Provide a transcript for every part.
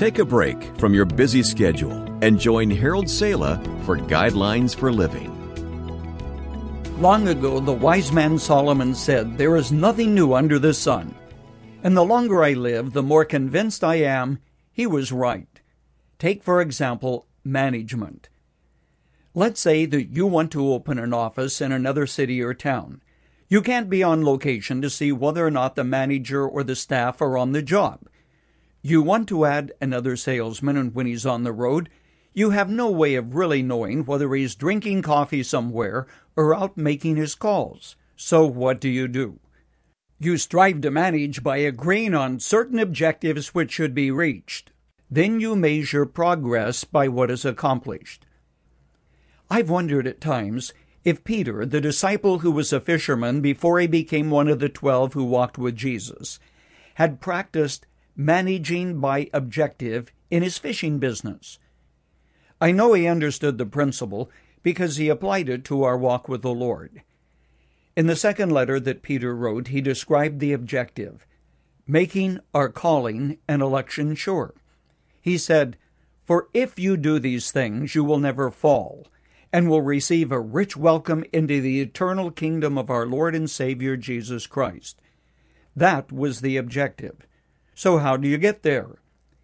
Take a break from your busy schedule and join Harold Sala for Guidelines for Living. Long ago, the wise man Solomon said, "There is nothing new under the sun." And the longer I live, the more convinced I am he was right. Take, for example, management. Let's say that you want to open an office in another city or town. You can't be on location to see whether or not the manager or the staff are on the job. You want to add another salesman, and when he's on the road, you have no way of really knowing whether he's drinking coffee somewhere or out making his calls. So what do? You strive to manage by agreeing on certain objectives which should be reached. Then you measure progress by what is accomplished. I've wondered at times if Peter, the disciple who was a fisherman before he became one of the 12 who walked with Jesus, had practiced managing by objective in his fishing business. I know he understood the principle because he applied it to our walk with the Lord. In the second letter that Peter wrote, he described the objective, making our calling and election sure. He said, "For if you do these things, you will never fall, and will receive a rich welcome into the eternal kingdom of our Lord and Savior Jesus Christ." That was the objective. So how do you get there?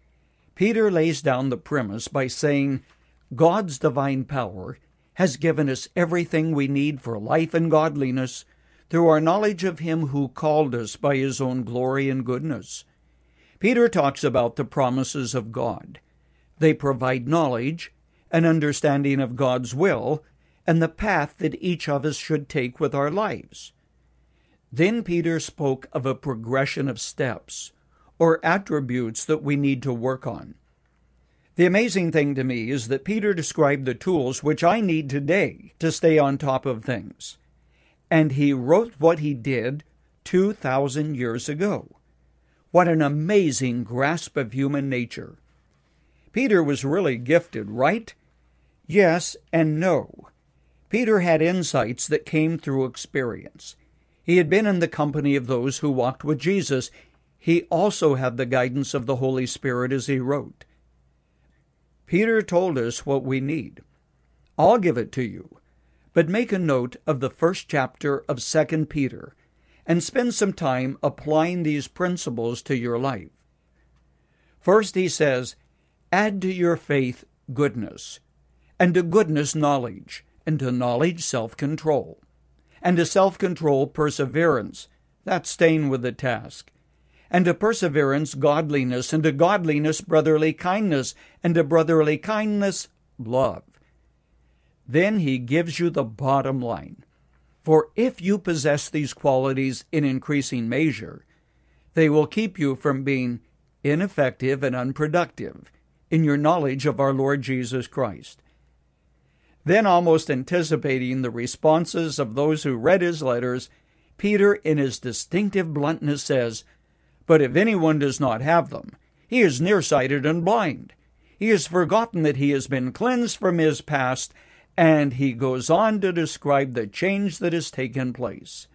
Peter lays down the premise by saying, God's divine power has given us everything we need for life and godliness through our knowledge of Him who called us by His own glory and goodness. Peter talks about the promises of God. They provide knowledge, an understanding of God's will, and the path that each of us should take with our lives. Then Peter spoke of a progression of steps, or attributes that we need to work on. The amazing thing to me is that Peter described the tools which I need today to stay on top of things. And he wrote what he did 2,000 years ago. What an amazing grasp of human nature. Peter was really gifted, right? Yes and no. Peter had insights that came through experience. He had been in the company of those who walked with Jesus. He also had the guidance of the Holy Spirit as he wrote. Peter told us what we need. I'll give it to you, but make a note of the first chapter of 2 Peter and spend some time applying these principles to your life. First, he says, add to your faith goodness, and to goodness knowledge, and to knowledge self-control, and to self-control perseverance, that's staying with the task, and to perseverance godliness, and to godliness brotherly kindness, and to brotherly kindness love. Then he gives you the bottom line. For if you possess these qualities in increasing measure, they will keep you from being ineffective and unproductive in your knowledge of our Lord Jesus Christ. Then, almost anticipating the responses of those who read his letters, Peter, in his distinctive bluntness, says, But if anyone does not have them, he is nearsighted and blind. He has forgotten that he has been cleansed from his past, and he goes on to describe the change that has taken place.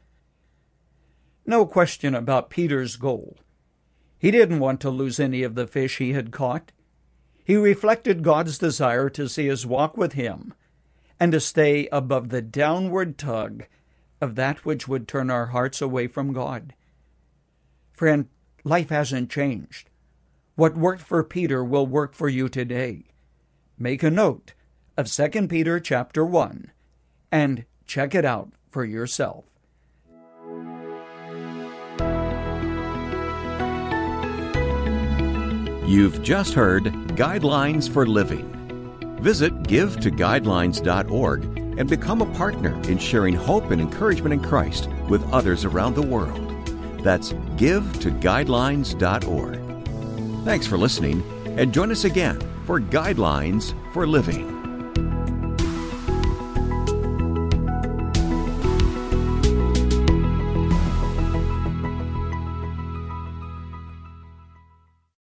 No question about Peter's goal. He didn't want to lose any of the fish he had caught. He reflected God's desire to see his walk with him, and to stay above the downward tug of that which would turn our hearts away from God. Friend, life hasn't changed. What worked for Peter will work for you today. Make a note of 2 Peter chapter 1 and check it out for yourself. You've just heard Guidelines for Living. Visit GiveToGuidelines.org and become a partner in sharing hope and encouragement in Christ with others around the world. That's GiveToGuidelines.org. Thanks for listening, and join us again for Guidelines for Living.